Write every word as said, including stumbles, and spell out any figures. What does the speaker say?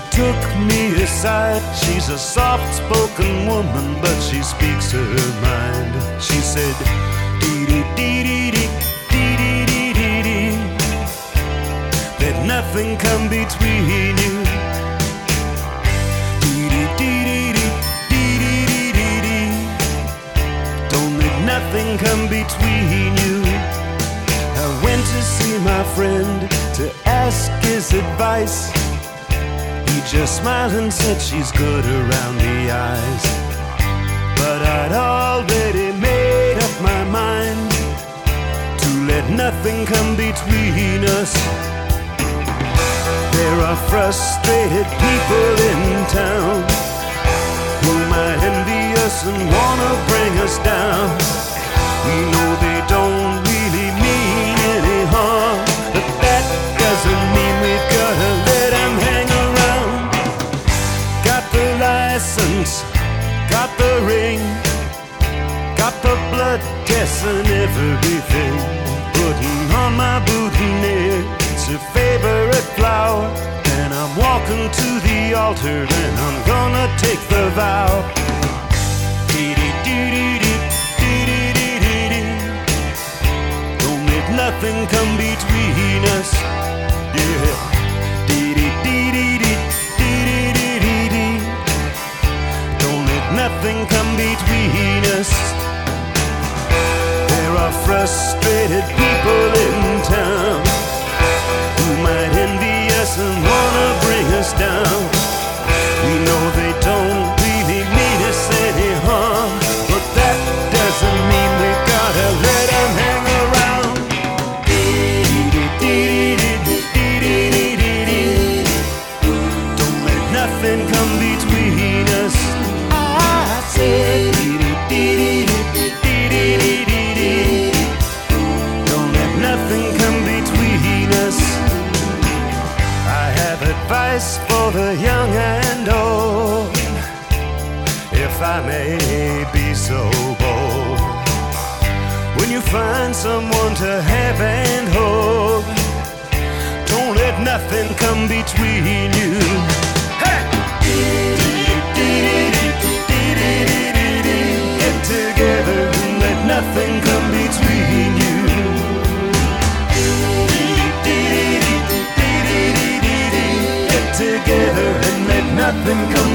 took me aside. She's a soft-spoken woman, but she speaks her mind. She said, dee-dee-dee-dee-dee, dee-dee-dee-dee-dee, let nothing come between you. Dee-dee-dee-dee-dee, dee-dee-dee-dee-dee, don't let nothing come between you. I went to see my friend to ask his advice. He just smiled and said she's good around the eyes. But I'd already made up my mind to let nothing come between us. There are frustrated people in town who might envy us and wanna bring us down. We know they don't really mean any harm, but that doesn't mean we've gotta let them hang around. Got the license, got the ring, got the blood tests and everything. Putting on my boutonniere, it's a favorite flower, and I'm walking to the altar and I'm gonna take the vow. Dee-dee-dee-dee-dee, dee-dee-dee-dee-dee, don't let nothing come between us. Yeah. Dee-dee-dee-dee-dee, dee-dee-dee-dee-dee, don't let nothing come between us. There are frustrated people in town who might envy us and wanna bring us down. We know they don't really mean us any harm, but that doesn't mean we gotta let them hang around. Dee-dee-dee-dee-dee-dee-dee-dee, don't let nothing come between us. I said dee-dee-dee-dee-dee-dee-dee-dee, don't let nothing come between us. I have advice for the young and old, if I may be so bold. When you find someone to have and hold, don't let nothing come between you. Hey! Get together and let nothing come between you. Get together and let nothing come